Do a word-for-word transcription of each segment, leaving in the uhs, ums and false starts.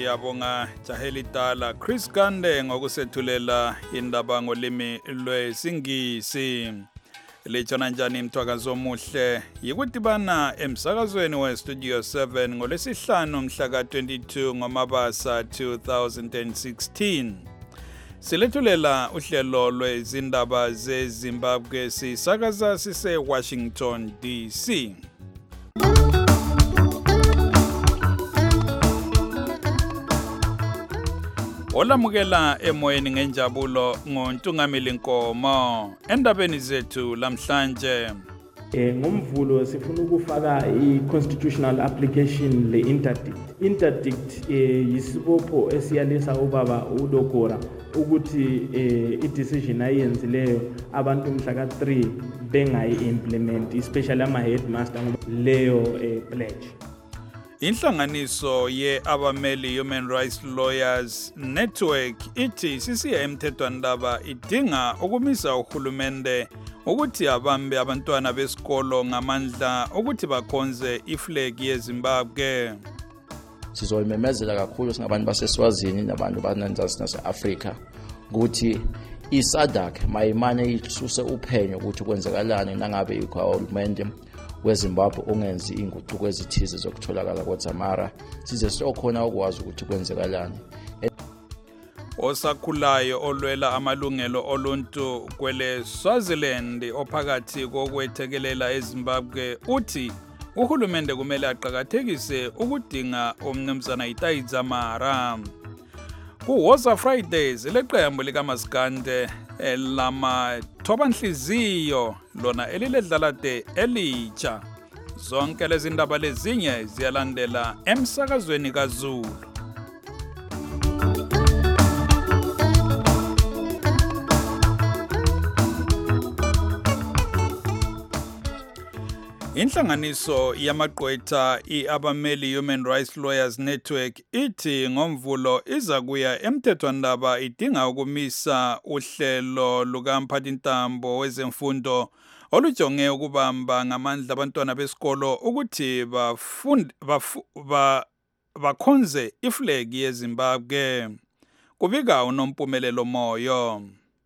siyabonga Jaheli Dala Chris Kande ngokusethulela indaba ngolimi lwesingisi. Lechona njani mthwakazo omuhle yikudibana emsakazweni we Studio seven ngolesihlanu mhla ka twenty-two ngoMabasa two thousand sixteen. Silethulela uhlelo lwezindaba zeZimbabwe sisakaza sise Washington D C. Olamukela emoyeni ngenjabulo ngoNtungamili Nkomo endabeni zethu lamhlanje. Eh ngomvulo sifuna ukufaka i-constitutional application le interdict. Interdict eh yisibopho esiyalisa ubaba uDokora ukuthi eh i-decision ayenzileyo abantu mhla ka three bengayi implement especially ama headmaster leyo eh pledge. Inhlanganiso ye abameli Human Rights Lawyers Network ithi sisiya emthethwandaba idinga ukumisa uhulumende ukuthi abambe abantwana besikolo ngamandla ukuthi bakhonze iflag yeZimbabwe. Sizoyimemezela kakhulu singabantu baseSwazini nabantu bananzasi nase-Africa ukuthi iSADC mayimane isuse uphenyo ukuthi kwenzakalani nangabe ihulumende weZimbabwe ongenzi inguquko ezithize zokutholakala kweZamara size sokhona ukwazi ukuthi kwenzakalani. Osakhulayo olwela amalungelo oluntu kwele Swaziland ophakathi kokwethekelela eZimbabwe uthi uhulumende kumele aqhakathekise ukudinga omnumzana Itai Dzamara. Kuwoza Fridays leqembu likaMaskande elama thobanhliziyo lona eliledlalade elitsha. Zonke lezi ndaba lezinye ziyalandela emsakazweni kaZulu. Inhlanganiso yamagqwetha iabameli Human Rights Lawyers Network ithi ngomvulo iza kuya emthethwandaba idinga ukumisa uhlelo lukamphathintambo wezemfundo olujonge ukubamba ngamandla abantwana besikolo ukuthi bafunde bakhonze iflag yeZimbabwe. Kubika uNompumelelo Moyo.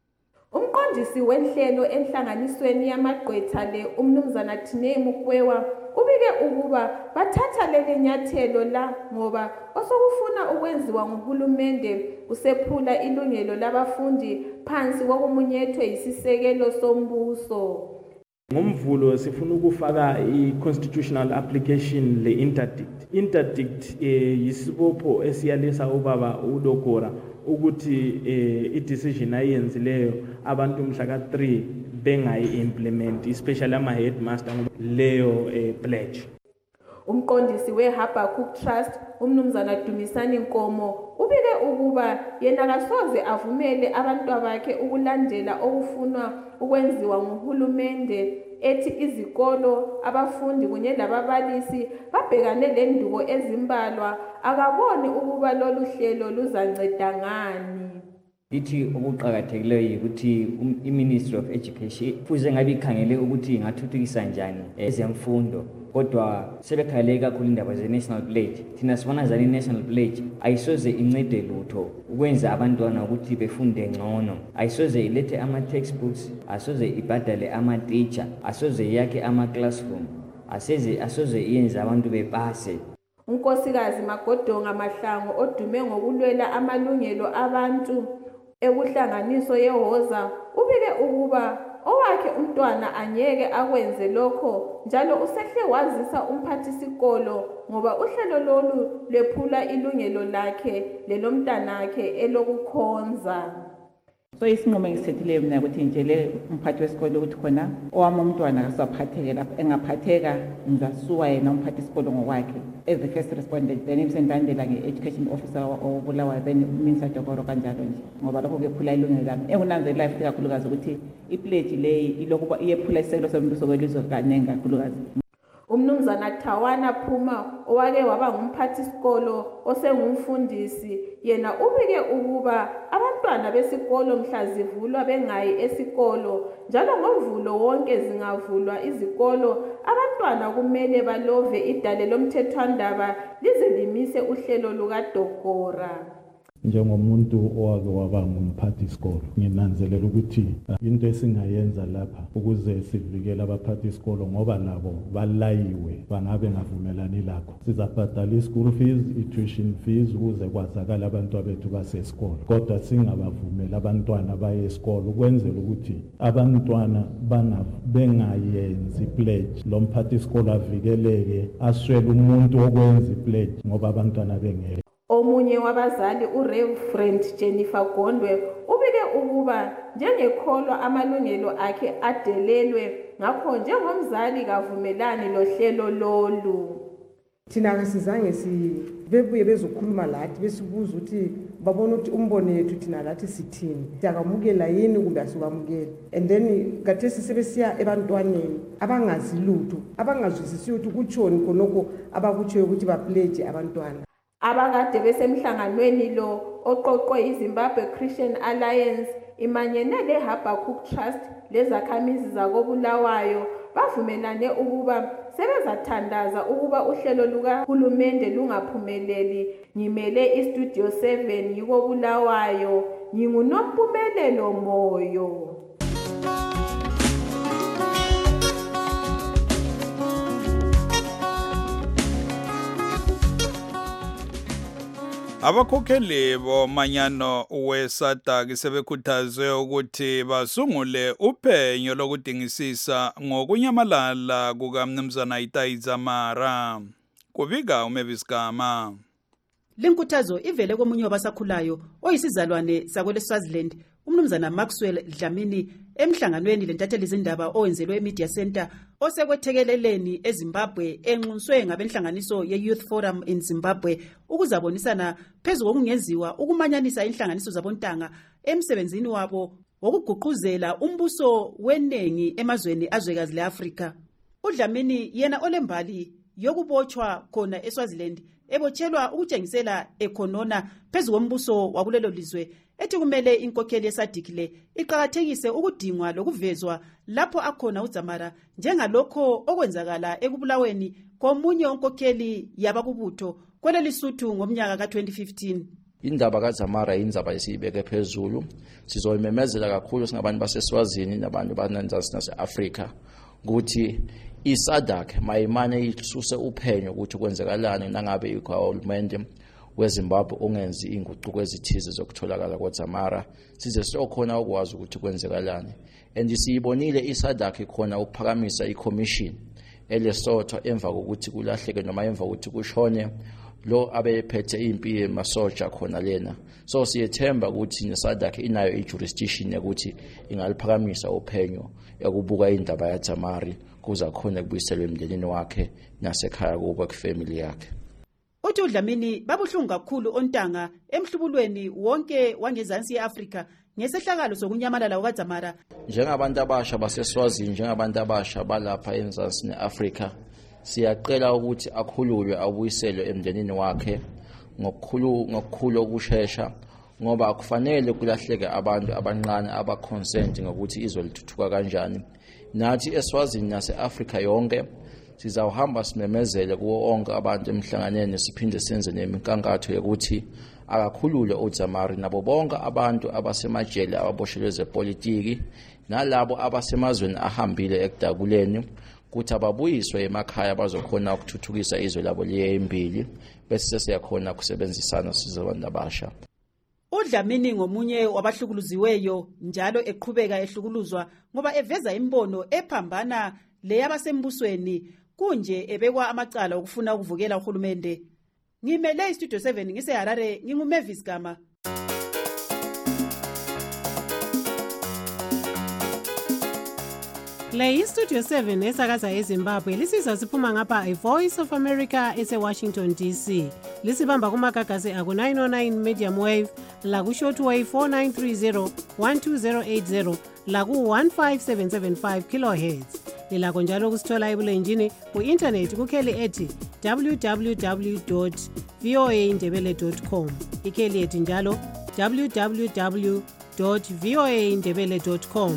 Umqondisi wenhlelo enhlanganisweni yamagqwetha le umnumzana Thine Mukwewa ubike ukuba bathatha leli nyathelo la ngoba osokufuna ukwenziwa nguhulumende kusephula ilungelo labafundi phansi kokumunyethwe isisekelo sombuso. Ngomvulo sifuna ukufaka i-constitutional application le interdict. Interdict eh yisibopho esiyalisa ubaba uDokora ukuthi eh i-decision ayenzileyo abantu mhla ka three bengayi implement especially ama headmaster leyo eh pledge. Umqondisi weHabakkuk Trust umnumzana Dumisani Nkomo ubike ukuba yena kasoze avumele abantu bakhe ukulandela okufunwa ukwenziwa nguhulumende ethi izikolo abafundi kunye lababalisi babhekane lendubo ezimbalwa akaboni ukuba lolu hlelo luzanceda ngani. Ithi okuqhakathekileyo ukuthi iMinistry of Education fuze ngabe ikhangele ukuthi ingathuthukisa njani ezemfundo kodwa sebekhale kakhulu indaba ze-national pledge. Thina sibona zani i-national pledge ayisoze incede lutho ukwenza abantwana ukuthi befunde ngcono, ayisoze ilethe ama-textbooks, asoze ibhadale ama-teacher, asoze yakhe ama-classroom, aseze asoze iyenze abantu bepase. Unkosikazi Magodonga Mahlangu odume ngokulwela amalungelo abantu ekuhlanganiso yeHoza ubike ukuba owakhe umntwana anyeke akwenze lokho njalo usehle wazisa umphathisikolo ngoba uhlelo lolu lephula ilungelo lakhe lelomntanakhe elokukhonza. So isinqumo engisithethileyo mina ukuthi njele umphathi wesikole ukuthi khona owami umntwana akasaphatheke lapha engaphatheka ngizasuka yena umphathi isikole ngokwakhe as the first respondent then imsendandela nge-education officer obulawayo then Minister Dokoro kanjalo nje ngoba lokho kuyephula ilungelo lami engunanzelela futhi kakhulukazi ukuthi ipledge le ilokuba iyephula isekelo sombuso kwelizwe kaningi kakhulukazi. Umnumzana Tawana Phuma owake waba ngumphathisikolo osengumfundisi yena ubike ukuba abantwana besikolo mhla zivulwa bengayi esikolo njalo ngoMvulo wonke zingavulwa izikolo abantwana kumele balove idale lomthethwandaba lize limise uhlelo lukaDokora. Njengomuntu owake waba ngumphathisikolo nginanzelela ukuthi into esingayenza lapha ukuze sivikele abaphathisikolo ngoba nabo balayiwe bangabe ngavumelani lakho sizabhadala i-school fees i-tuition fees ukuze kwazakala abantwana bethu basesikolo kodwa singabavumeli abantwana baye esikolo ukwenzela ukuthi abantwana bengayenzi pledge lo mphathisikolo avikeleke aswele umuntu okwenza pledge ngoba abantwana bengeke. Omunye wabazali uReverend Jennifer Gondwe ubike ukuba njengekholwa amalungelo akhe adelelwe ngakho njengomzali kavumelani lohlelo lolu. Thina kasizange sibebuye bezokhuluma lathi besibuza ukuthi babona ukuthi umbono yethu thina lathi sithini siyakamukela yini kumbe asikamukeli and then kathesi sebesiya ebantwaneni abangazi lutho abangazwisisi ukuthi kutshoni khonokho abakutshoyo ukuthi bapledge abantwana. Abakade besemhlanganweni lo oqoqwe iZimbabwe Christian Alliance imanyene leHabakkuk Trust lezakhamizi zakobulawayo bavumelane ukuba sebezathandaza ukuba uhlelo lukahulumende lungaphumeleli. Ngimele iStudio seven yikobulawayo nginguNompumelelo Moyo. Abakhokheli bomanyano weSADC sebekhuthazwe ukuthi basungule uphenyo lokudingisisa ngokunyamalala kukaMnumzana Itai Dzamara. Kubika uMavis Gama. Lenkuthazo ivele komunye wabasakhulayo oyisizalwane sakweleSwaziland uMnumzana Maxwell Dlamini emhlanganweni lentatheli zindaba owenzelwe eMedia Center osekwethekeleleni eZimbabwe enxuswe ngabenhlanganiso ye-Youth Forum in Zimbabwe ukuzabonisana phezu kokungenziwa ukumanyanisa inhlanganiso zabontanga emsebenzini wabo wokuguquzela umbuso wenengi emazweni azwekazi leAfrika. uDlamini yena olembali yokubotshwa khona eSwaziland ebotshelwa ukutshengisela ekhonona phezu kombuso wakulelo lizwe ethi kumele inkokheli yeSADC le iqhakathekise ukudingwa lokuvezwa lapho akhona uDzamara njengalokho okwenzakala ekubulaweni komunye onkokheli yabakubutho kwelelisuthu ngomnyaka ka twenty fifteen. Indaba kaDzamara indaba esiyibeke phezulu sizoyimemezela kakhulu singabantu baseSwazini nabantu bananzasi nase-Afrika ukuthi iSADC mayimane isuse uphenyo ukuthi kwenzekalani nangabe ikhawulumende weZimbabwe ongenzi inguquko ezithize zokutholakala kwaDzamara size sokhona ukwazi ukuthi kwenzekalani. And siyibonile iSADC khona ukuphakamisa iCommission eLesotho emva kokuthi kulahleke noma emva kokuthi kushone lo abephethe impi yemasoja khona lena. So siyethemba ukuthi neSADC inayo ijurisdiction ukuthi ingaliphakamisa uphenyo yakubuka indaba yaDzamara kuza khona kubuyiselwe emndenini wakhe nasekhaya kuba kufamily yakhe. Uthi uDlamini babuhlungu kakhulu ontanga emhlubulweni wonke wangezansi yeAfrika ngesehlakalo sokunyamalala kukaDzamara. Njengabantu abasha baseSwazini njengabantu abasha balapha enzansi neAfrika siyaqela ukuthi akhululwe abuyiselwe emndenini wakhe ngokukhulu ngokukhulu okushesha ngoba akufanele kulahleke abantu abanqane abaconsent ngokuthi izwe lithuthuka kanjani. Nathi eSwazini naseAfrika yonke sizawuhamba simemezele kuwo onke abantu emhlanganeni siphinde senze neminkakatho yokuthi akakhulule uDzamara nabo bonke abantu abasemajele ababoshelwe zepolitiki nalabo abasemazweni ahambile ekudakuleni ukuthi ababuyiswe emakhaya bazokhona ukuthuthukisa izwe labo liye embili bese siyakhona kusebenzisana sizabantu abasha. uDlamini ngomunye wabahlukuluziweyo njalo eqhubeka ehlukuluzwa ngoba eveza imbono ephambana leyabasembusweni kunje ebekwa amacala okufuna ukuvukela uhulumende. Ngimele iStudio seven ngiseHarare nginguMavis Gama. Le iStudio seven esakaza eZimbabwe lisiza siphuma ngapha iVoice of America eseWashington D C. Lisibamba kumagagasi aku nine oh nine medium wave, la ku shortwave four nine three zero one two zero eight zero, la ku one five seven seven five kilohertz. lilakho njalo ukusithola ebulenjini ku-intanethi kukheli ethi w w w dot v o a indebele dot com, ikheli ethi njalo w w w dot v o a indebele dot com.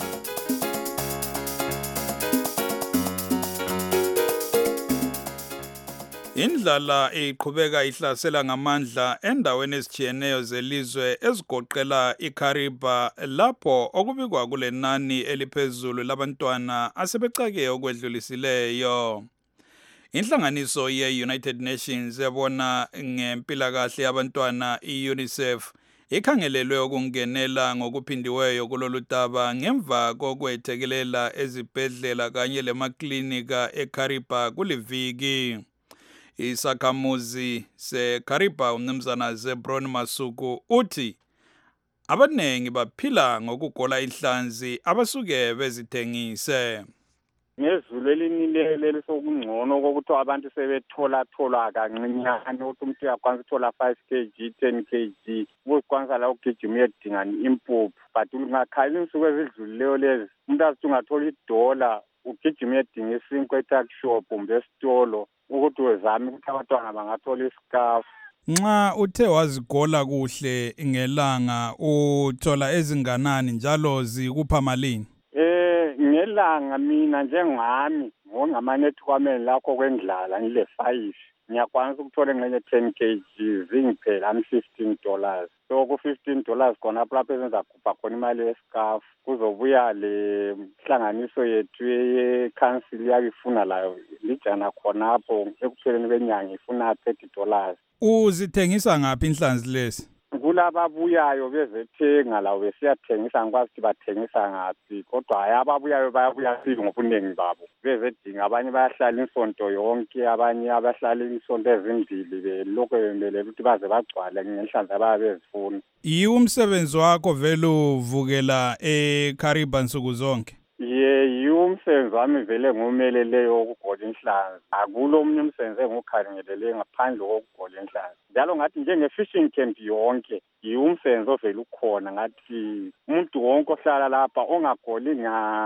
Indlala iqhubeka ihlasela ngamandla endaweni ezijiyeneyo zelizwe ezigoqela iKariba lapho okubikwa kulenani eliphezulu labantwana asebecake okwedlulisileyo. Inhlanganiso ye-United Nations yabona ngempilakahle yabantwana i-UNICEF ikhangelelwe ukungenela ngokuphindiweyo kulolu daba ngemva kokwethekelela ezibhedlela kanye lemaklinika eKariba kuliviki. Isakhamuzi seKariba umnumzana Zebron Masuku uthi abanengi baphila ngokugola inhlanzi abasuke bezithengise. Ngezulu elinilele lesokungcono kokuthi abantu sebethola thola kancinyane ukuthi umuntu uyakwanisa uthola five kilograms ten kilograms ukukwanisa la ukugijima uyedingana impuphu but ungakhala insuku ezidlulileyo lezi umuntu athi ungathola idola ugijima uyedinga isinkwa etuck shop kumbe esitolo ukuthi wezame ukuthi abantwana bangathola isikafu. Nxa uthe wazigola kuhle ngelanga uthola ezinganani njalo zikupha malini? Eh ngelanga mina njengami ngongamane kwameni lakho kwendlala ngile five ngiyakwanisa ukuthola engcenye ten kilograms zingiphela am fifteen dollars. So ku fifteen dollars khona lapho ezenza kupha khona imali yesikafu kuzobuya le hlanganiso yethu ye-council yakifuna layo lijana khonapho ekupheleni kwenyanga ifuna thirty dollars. Uzithengisa ngaphi inhlanzi lezi? Kulababuyayo bezethenga lawo besiyathengisa ngikwazi ukuthi bathengisa ngaphi kodwa hayi ababuyayo bayabuya sili ngobuningi babo bezedinga abanye bayahlala insonto yonke abanye abahlala insonto ezimbili belokho bemele ukuthi baze bagcwale ngenhlanzi ababe bezifuna. Yi umsebenzi wakho vele uvukela eKariba nsuku zonke? Ye yumsebenzi wami vele ngumeleleyo ukugola inhlanzi. Akulo omunye umsebenzi engukhangelele ngaphandle kokugola inhlanzi. Njalo ngathi njenge-fishing camp yonke yiwumsebenzi ovele ukhona ngathi umuntu wonke ohlala lapha ongagoli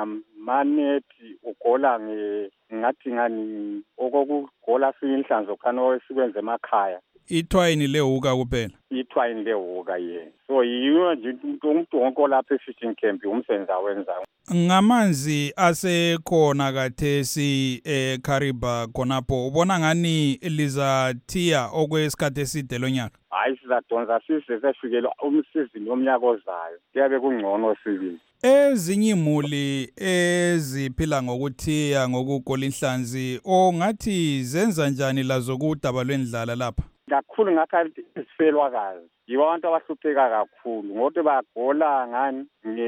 ngamanethi ugola ngathi ngani okokugola inhlanzi okhana esikwenze emakhaya. Ithwayini lewuka kuphela? Ithwayini lewuka ye. So yiyo nje umuntu wonke olapha e-fishing camp umsebenzi awenzayo. Ngamanzi asekhona kathesi eKariba khonapho ubona ngani lizathiya okwesikhathi eside lonyaka? Hayi sizadonsa size sefikela umsizini womnyaka ozayo kuyabe kungcono sibili. Ezinye imuli eziphila ngokuthiya ngokugola inhlanzi ongathi zenza njani lazo kudaba lwendlala lapha? Kakhulu ngakhathi isifelwakazi yibo abantu abahlupheka kakhulu ngoba bagola ngani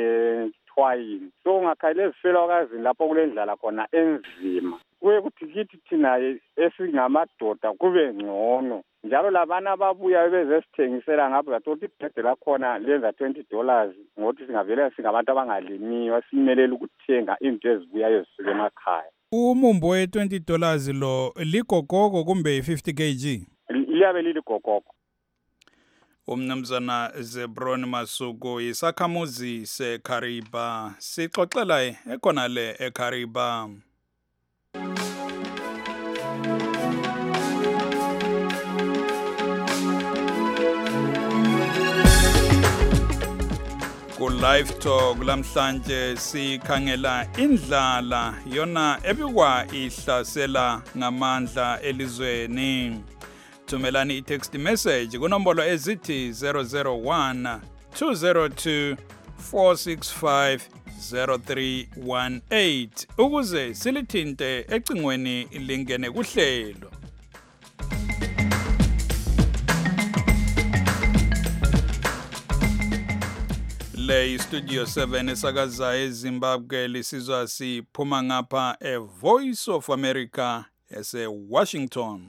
ngethwayini. So ngakhalela isifelwakazi lapho kulendlala khona enzima kuye kuthi kithi thina esingamadoda kube ngcono njalo labana ababuya bezesithengisela ngapha bathola ibhede lakhona lenza twenty dollars ngokuthi singavele singabantu abangalimiyo simelela ukuthenga into ezibuyayo ezisuka emakhaya. Umumbo we twenty dollars lo ligogoko kumbe fifty kilograms? Liyabe liligogoko. Umnumzana Zebron Masuku isakhamuzi seKariba sixoxela ekhona le eKariba. Ku live talk lamhlanje sikhangela indlala yona ebikwa ihlasela ngamandla elizweni. Thumelani i-text message kunombolo ezithi zero zero one two zero two four six five zero three one eight ukuze silithinte ecingweni lingene kuhlelo. Le Studio seven esakaza eZimbabwe lisizwa siphuma ngapha e Voice of America ese Washington.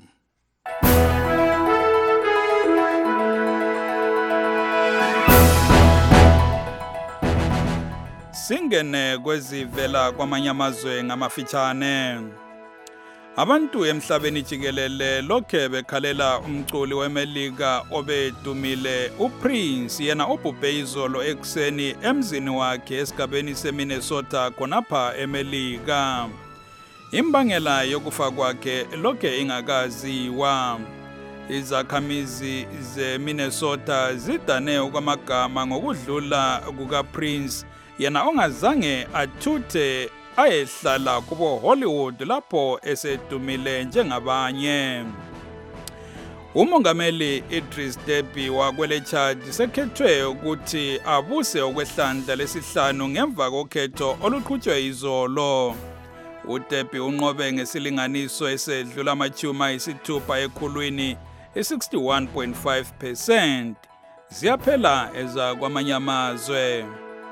Singene kwezivela kwamanye amazwe ngamafitshane. Abantu emhlabeni jikelele lokhe bekhalela umculi weMelika obedumile uPrince yena ubhubhe izolo ekseni emzini wakhe esigabeni seMinnesota khonapha eMelika. Imbangela yokufa kwakhe lokhe ingakaziwa. Izakhamizi zeMinnesota zidane okwamagama ngokudlula kukaPrince yena ongazange athuthe ayehlala kubo Hollywood lapho esedumile njengabanye. Umongameli Idris Deby wakwele Chad sekhethwe ukuthi abuse okwehlandla lesihlanu ngemva kokhetho oluqhutshwe izolo. uDeby unqobe ngesilinganiso esedlula amachuma ayisithupha ekhulwini i-sixty-one point five percent. Ziyaphela eza kwamanye amazwe.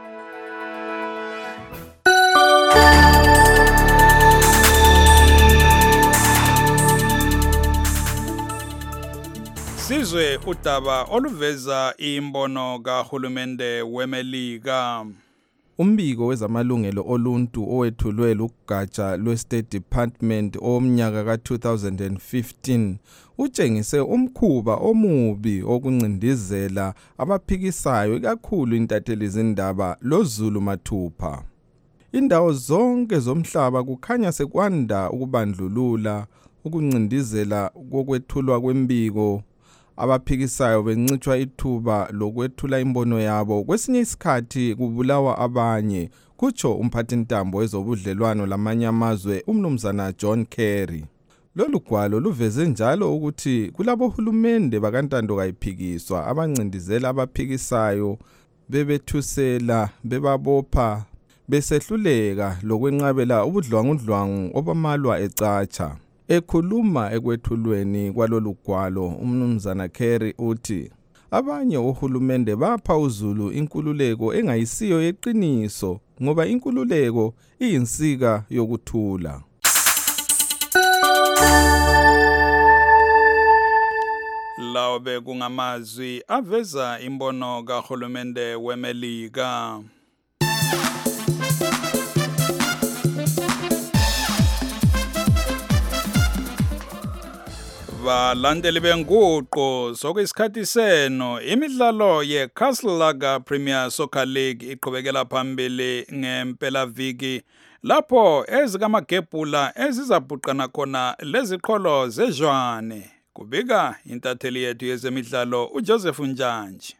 Sizwe udaba oluveza imbono kahulumende weMelika. Umbiko wezamalungelo oluntu owethulwe lugatsha lwe-State Department omnyaka ka two thousand fifteen utshengise umkhuba omubi okuncindizela abaphikisayo ikakhulu intatheli zindaba loZulu mathupha. Indawo zonke zomhlaba kukhanya sekwanda ukubandlulula ukuncindizela kokwethulwa kwembiko. Abaphikisayo bencitshwa ithuba lokwethula imbono yabo, kwesinye isikhathi kubulawa abanye, kutsho umphathintambo wezobudlelwano lamanye amazwe umnumzana John Kerry. Lolu gwalo luveze njalo ukuthi kulabohulumende bakantando kayiphikiswa abancindizela abaphikisayo bebethusela bebabopha besehluleka lokwenqabela ubudlwangudlwangu obamalwa ecatsha. Ekhuluma ekwethulweni kwalolu gwalo umnumzana Kerry uthi abanye ohulumende bapha uZulu inkululeko engayisiyo yeqiniso ngoba inkululeko iyinsika yokuthula. Lawo bekungamazwi aveza imbono kahulumende weMelika. Balandeli benguqo sokuyisikhathi seno imidlalo yeCastle Lager Premier Soccer League iqhubekela phambili ngempela viki lapho ezikamagebhula ezizabhuqana khona leziqholo zejwane. Kubika intatheli yethu yezemidlalo uJoseph Njanji.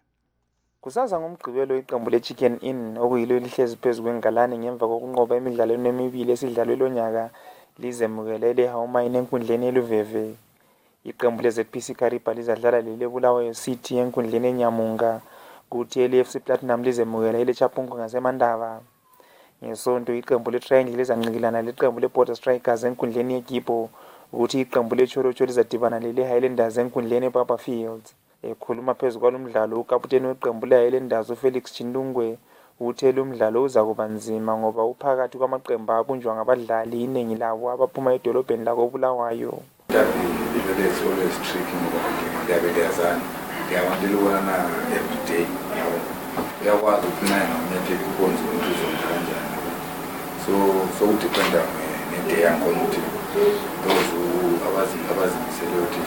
Kusaza ngomgqibelo iqembu leChicken Inn okuyilo elihlezi phezulu kwengalani ngemva kokunqoba emidlalweni emibili esidlalwe lonyaka lizemukele leHawaii enkundleni eluveve. Iqembu leZP C Kariba lizadlala lelebulawayo City enkundleni eNyamunga, kuthi le F C Platinum lizemukela leChapungu ngaseMandaba. Ngesonto iqembu leTriangle lizanqikilana leqembu leBorder Strikers enkundleni yeGibo, kuthi iqembu leChorocho lizadibana leHighlanders enkundleni ePapa Fields. Ekhuluma phezulu kwalomdlalo ukaputeni weqembu leHighlanders uFelix Chindungwe uthe lo mdlalo uzakuba nzima ngoba uphakathi kwamaqembu abunjwa ngabadlali iningi labo abaphuma edolobheni lakoBulawayo. Even it's always tricky ngoba ngiyabelezana ngiyawandile ukubona every day uyakwazi ukunaya ngamanye ukubonza ukuthi uzonda kanjani, so so udependa nende yakhona ukuthi those abazi abazimisele ukuthi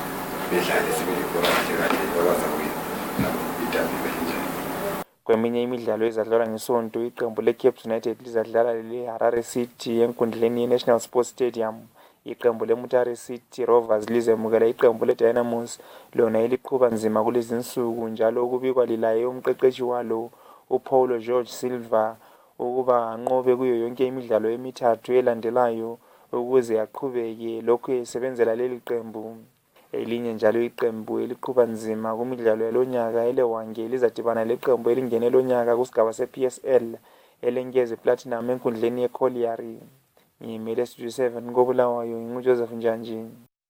bedlale sibelibhola kahle kahle bakwazi ukuwina idabi benjani. Kweminye imidlalo ezadlalwa ngesonto iqembu leCape United lizadlala leHarare City enkundleni yeNational Sports Stadium. Iqembu leMutare City Rovers lizemukela iqembu leDynamos lona eliqhuba nzima kulezi insuku, njalo ukubikwa lilaye umqeqeshi walo uPaulo George Silva ukuba anqobe kuyo yonke imidlalo emithathu elandelayo ukuze aqhubeke lokhu esebenzela leli qembu. Elinye njalo iqembu eliqhuba nzima kumidlalo yalonyaka elewange lizadibana leqembu elingene lonyaka kusigaba seP S L elengeze Platinum enkundleni yeCollieri. Ngimele Studio seven ngobulawayo nguJoseph Njanji.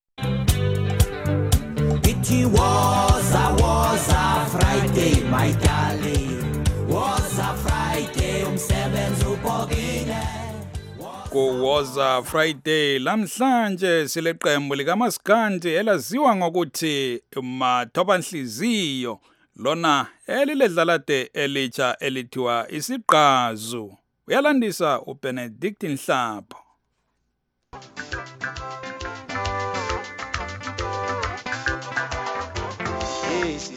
It was a was a Friday my darling, was a Friday umsebenzi ubhokile. Kuwoza Friday lamhlanje sileqembu likaMaskandi elaziwa ngokuthi Mathobanhliziyo, lona eliledlalade elitsha elithiwa Isiqazu. Uyalandisa uBenedict Nhlapho.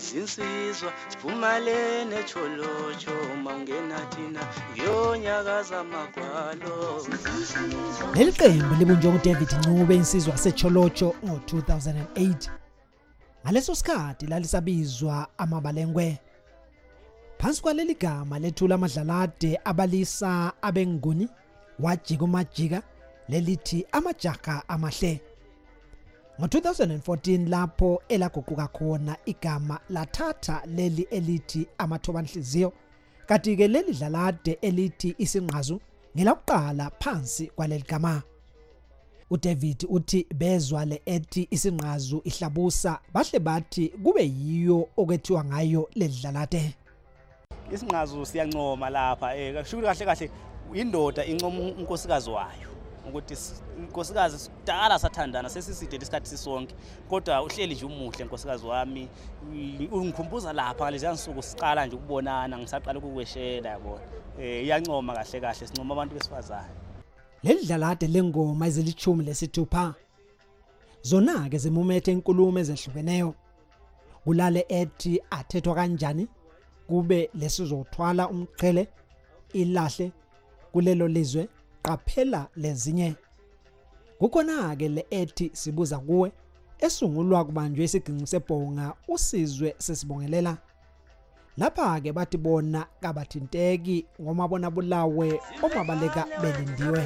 zinsizwa sivumalene cholocho mawungena thina yonyakaza magwalo. Leli qembu libunjwe uDavid Ncube insizwa secholocho ngo two thousand eight. Ngaleso sikhathi lalisabizwa amabalengwe. Phansi kwaleli gama lethula amadlalade abalisa abenguni wajika umajika lelithi amajaha amahle. Ngo two thousand fourteen lapho elaguquka khona igama lathatha leli elithi amathoba nhliziyo, kanti ke leli dlalade elithi isinqazu ngelakuqala phansi kwaleli gama. uDavid uthi bezwa le ethi isinqazu ihlabusa bahle bathi kube yiyo okwethiwa ngayo leli dlalade. Isinqazu siyancoma lapha eh kasho kahle kahle indoda incoma unkosikazi wayo ukuthi unkosikazi sidala sathandana sesiside isikhathi sisonke kodwa uhleli nje umuhle unkosikazi wami ungikhumbuza lapha ngalezi yansuku siqala nje ukubonana ngisaqala ukukweshela yabona eh iyancoma kahle kahle sincoma abantu besifazane. Leli dlalade lengoma ezilithumi lesithupha zona ke zimumethe inkulumo ezehlukeneyo kulale ethi athethwa kanjani kube lesizothwala umqhele ilahle kulelo lizwe qaphela lezinye. Kukhona ke le ethi sibuza kuwe esungulwa kubanjwe isiginci sebhonga usizwe sesibongelela. Lapha ke bathi bona kabathinteki ngomabona bulawe omabaleka belindiwe.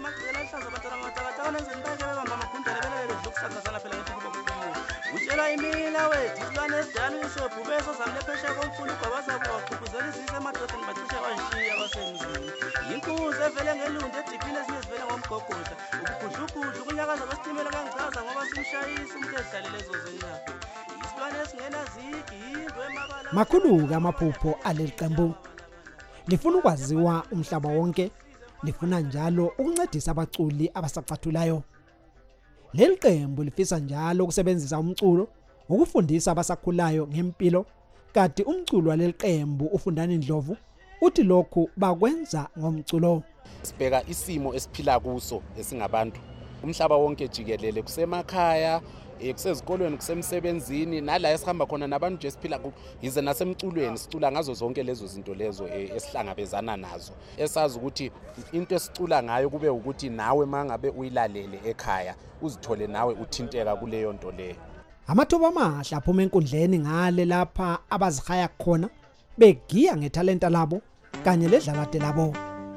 Utshela imina wethu silwane sidala isobhu beso samlephesha komfulu kwabaza kwaqhubuzela isise emadodeni bathisha kwanshiya abasemzini. Inkuzi evele ngelunde ediphile siyezivela ngomgogodla ukugudlugudlu kunyakaza kwesitimela kangichaza ngoba simshayisa umuntu edlalile lezo zinyawo. Isilwane esingena zigi indwe emabala. Makhulu kamaphupho aleli qembu lifuna ukwaziwa umhlaba wonke, lifuna njalo ukuncedisa abaculi abasacathulayo. Leli qembu lifisa njalo ukusebenzisa umculo ukufundisa abasakhulayo ngempilo, kanti umculo waleli qembu ufundana indlovu uthi lokhu bakwenza ngomculo. Sibheka isimo esiphila kuso esingabantu umhlaba wonke jikelele kusemakhaya ekusezikolweni kusemsebenzini nala esihamba khona nabantu nje siphila yize nasemculweni sicula ngazo zonke lezo zinto lezo esihlangabezana nazo esazi ukuthi into esicula ngayo kube ukuthi nawe mangabe uyilalele ekhaya uzithole nawe uthinteka kuleyo nto leyo. Amathuba amahle aphuma enkundleni ngale lapha abazihaya khona begiya ngethalenta labo kanye ledlalade labo.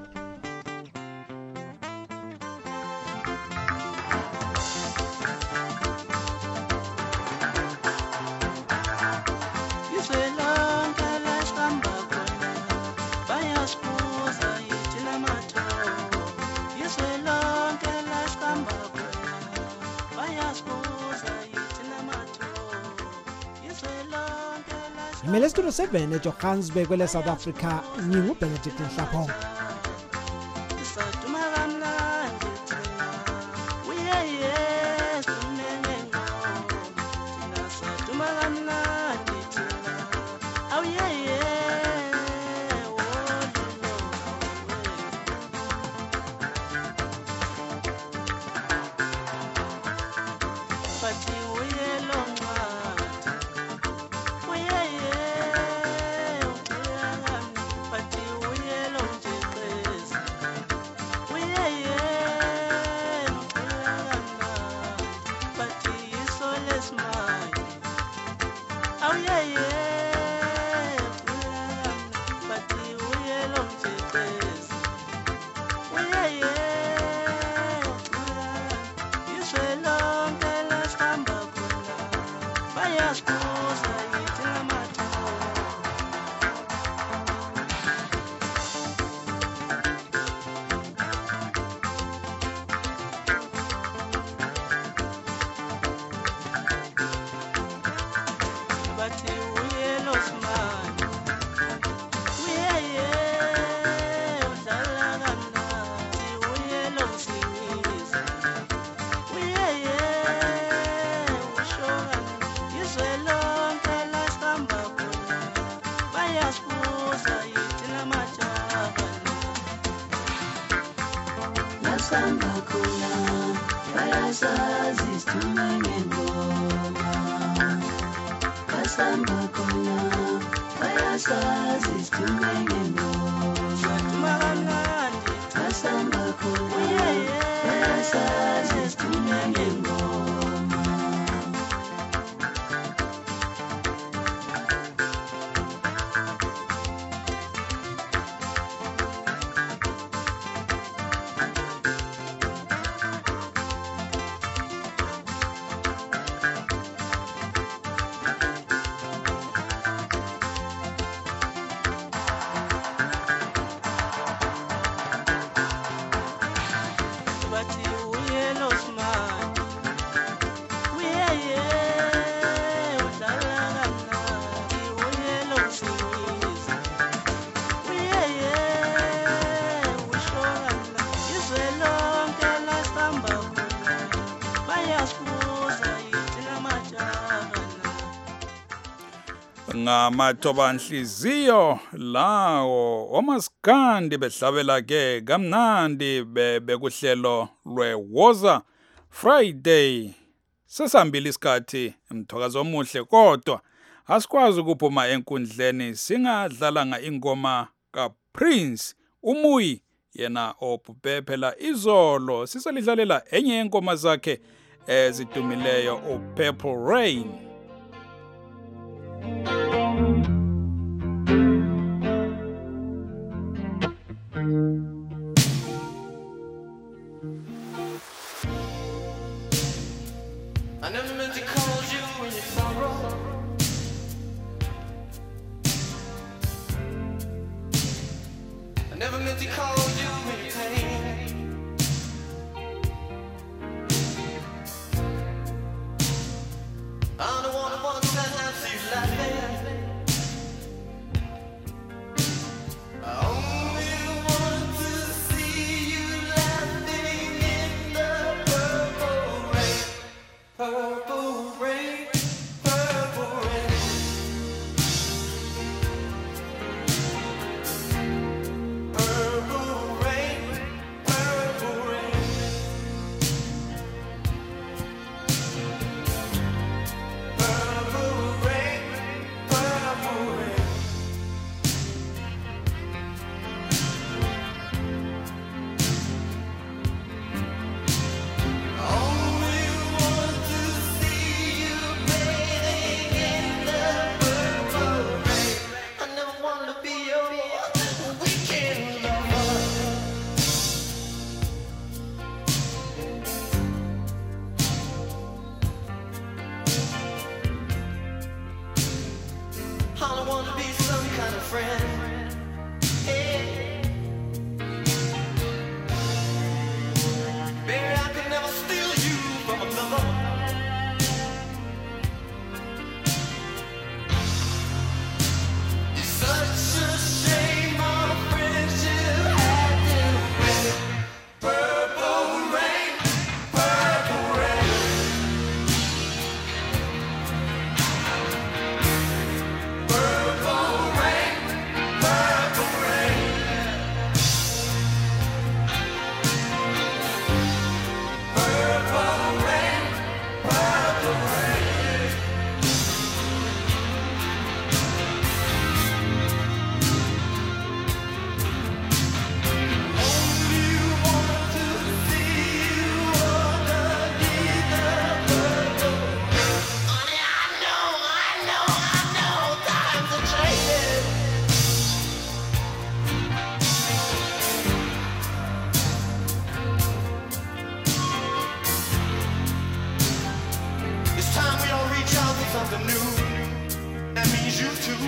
Imele Studio seven eJohannesburg kwele South Africa ngingu Benedict Nhlapho. samba khona bayasazi isithume ngengoma asamba khona bayasazi isithume ngengoma ngamathoba nhliziyo lawo omaskandi behlabela ke kamnandi bekuhlelo lweWoza Friday sesambili isikhathi umthokazo omuhle kodwa asikwazi ukuphuma enkundleni singadlalanga ingoma kaPrince Umuyi yena obhubhe phela izolo siselidlalela enye yenkoma zakhe ezidumileyo uPurple Rain. I never meant to call you when you sorrow. I never meant to call you when you pain. I'm the one who wants to have you laughing. I only want to see you laughing in the purple rain. Purple rain, purple rain. Purple rain, purple rain. Purple rain, purple rain. Only want to see you bathing in the purple rain. I never wanted to be your weekend lover. I don't want to be some kind of friend. Hey. Baby, I could never steal you from another. It's such a shame our friendship had to end. Purple rain, purple rain. Purple rain, purple rain. Purple rain, purple rain. Only want to see you underneath the purple rain. Honey, I know, I know, I know times are changing. It's time we all reach out for something new. That means you too.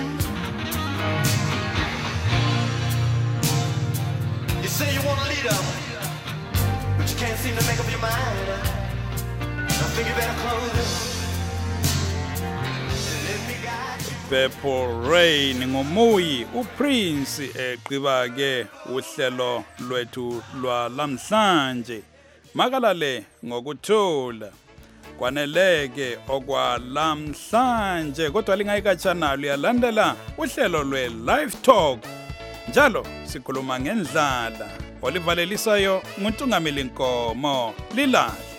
You say you want a leader, but you can't seem to make up your mind. I think you better close it. Let me guide you. Purple Rain ngumuyi uPrince eqiba ke uhlelo lwethu lwalamhlanje makalale ngokuthula kwaneleke okwalamhlanje kodwa lingayikatshana uyalandela uhlelo lwe Live Talk njalo sikhuluma ngendlala olivalelisayo nguNtungameli Nkomo lila